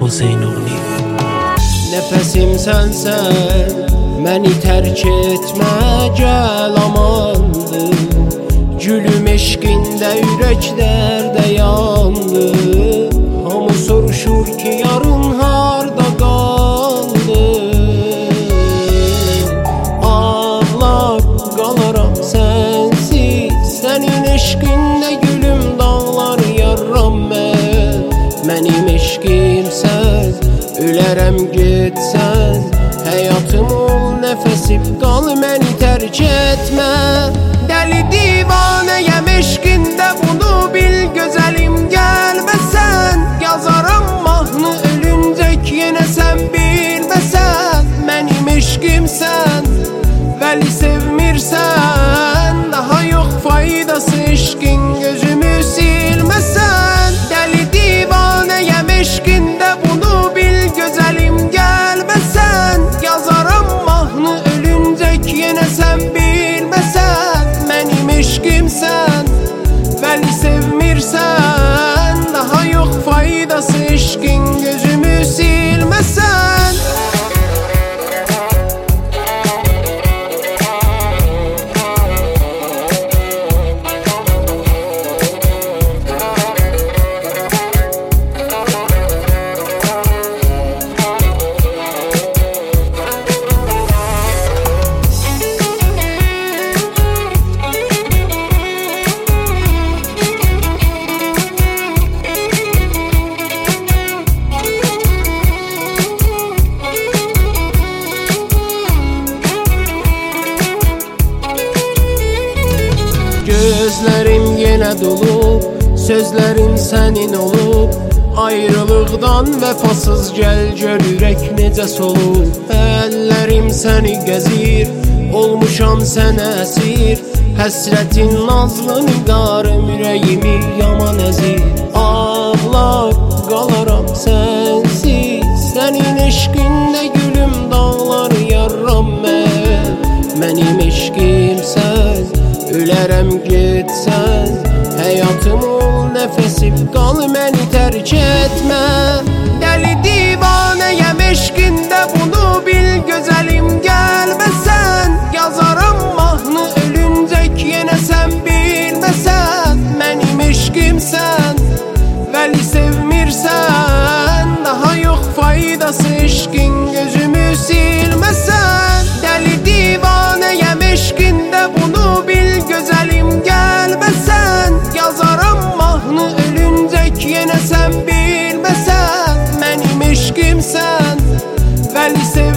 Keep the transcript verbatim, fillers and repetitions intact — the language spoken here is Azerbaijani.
Hüseynoglu. Nəfəsim sənsən, məni tərk etmə, gəl amandır. Gülüm eşqində ürəklərdə yandı. Hamı soruşur ki yarın harda qaldı. Ağlar qalaram sənsiz, sənin eşqində gülüm dağlar yarram mən. Mənim eşqimsən, ölərəm getsən, həyatım ol, nəfəsim qal, məni tərk etmə. Dəli divanəyəm eşqində, bunu bil gözəlim, gəlməsən. Yazaram mahnı ölüncək, yenə sən bilməsən. Mənim eşqimsən, vəli sevmirsən. Daha yox faydası eşqin, gözümü silməsən. Dəli divanəyəm eşqində, bunu bil gözəlim, gəlməsən. Yazaram mahnı ölüncək, yenə sən bilməsən. Mənim eşqimsən, vəli sevmirsən. Daha yox faydası eşqin, gözümü silməsən. Gözlərim yenə dolub, sözlərim sənin olub. Ayrılıqdan vəfasız gəl gör ürək necə solub. Əllərim səni gəzir, olmuşam sənə əsir. Həsrətin nazlı niqarım ürəyimi yaman əzir. Ağlar qalaram sənsiz, sənin eşqində gülüm dağlar yarram mən. Mənim eşqimsən, ölərəm getsən. Həyatım ol, nəfəsim qal, məni tərk etmə. Dəli divanəyəm eşqində, bunu bil gözəlim, gəlməsən. Yazaram mahnı ölüncək, yenə sən bilməsən. Mənim eşqimsən, vəli sevmirsən. Daha yox faydası eşqin, gözümü silməsən. Dəli divanəyəm eşqində, bunu bil gözəlim, gəlməsən. Yazaram mahnı ölüncək, yenə sən bilməsən. Mənim eşqimsən, vəli sevmirsən.